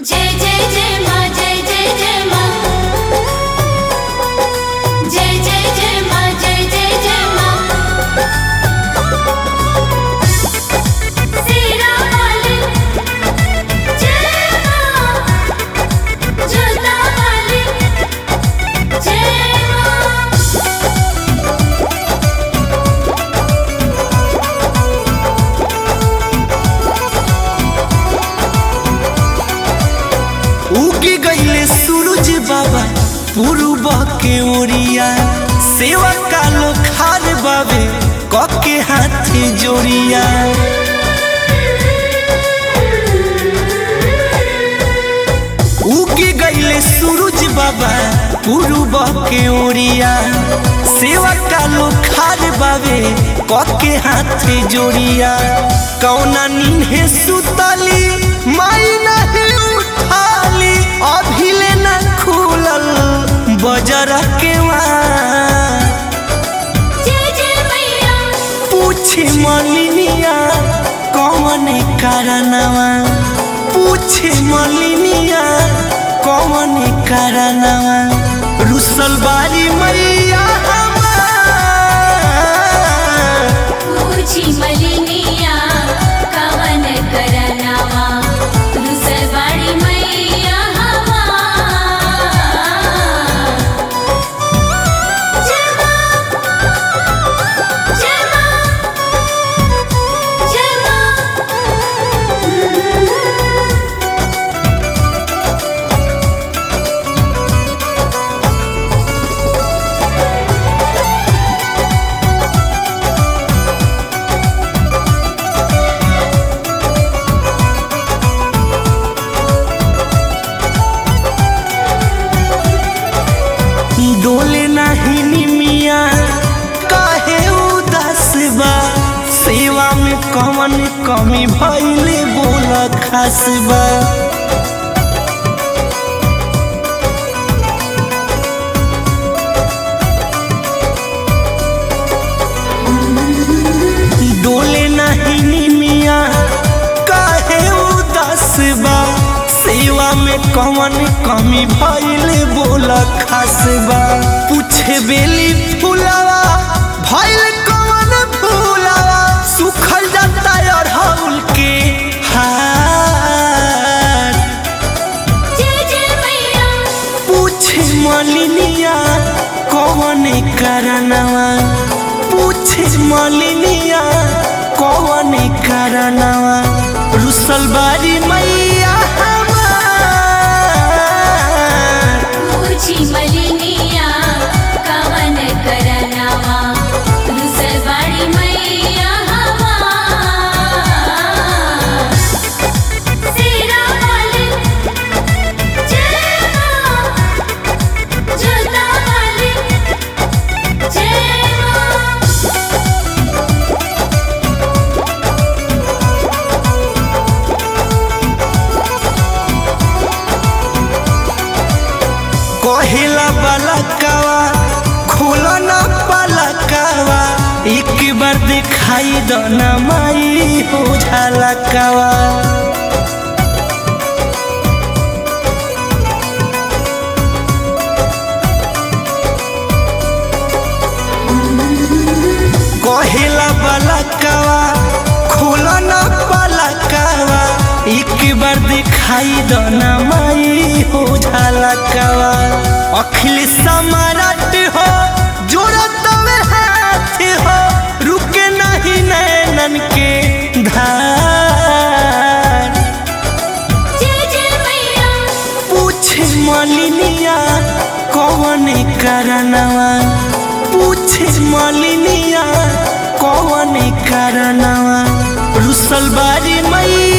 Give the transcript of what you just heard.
जय जय जय माँ जय जय जय माँ जय जय जय माँ जय जय जय माँ शेरा वाली जय माँ जोता वाली जय माँ। उगी गईले सूरज बाबा पूर्व के ओरिया सेवा कालो खार बाबे कके हाथे जोड़िया। उगी गईले सूरज बाबा पूर्व के ओरिया सेवा कालो खार बाबे कके हाथे जोड़िया। कौना नींहे सुतली माई नहीं उठाली अभिले न खुलल बजर के जय जय मैया पूछे मलिनिया कौन कारणवा पूछे मलिनिया कौन कारणवा रुसल बारी मैया पूछी मलिनिया कवन करनवा रुसल बाड़ी मैया जय माँ जय माँ जय माँ। डोले नहीं निमिया काहे उदास बा सेवा में कौन कमी भइले बोला खास बा। डोले नहीं निमिया काहे उदास बा सेवा में कौन कमी भइले बोला खास बा। पूछे बेली फुलावा भइल कौन फुलावा सुखल जाता अड़हुल के हार। जय जय मैया पूछे मलिनिया कौन कारणवा पूछे मलिनिया कौन कारणवा रुसल बारी मैया पूछी मलिनिया कवन करनवा रुसल बाड़ी मैया शेरा वाली जय माँ जोता वाली जय माँ। कहिला पलकवा खोलो ना पलकवा एक बार दिखाई दो ना माई हो झलकवा। कहिला पलकवा खोलो ना पलकवा एक बार दिखाई दो ना माई हो झलकवा। अखिल सम्राट हो जोड़त में हाथ हो रुके नहीं नैनन के धार। जय जय मैया पूछे मलिनिया कौन कारणवा पूछे मलिनिया कौन कारणवा रुसल बारी मैया।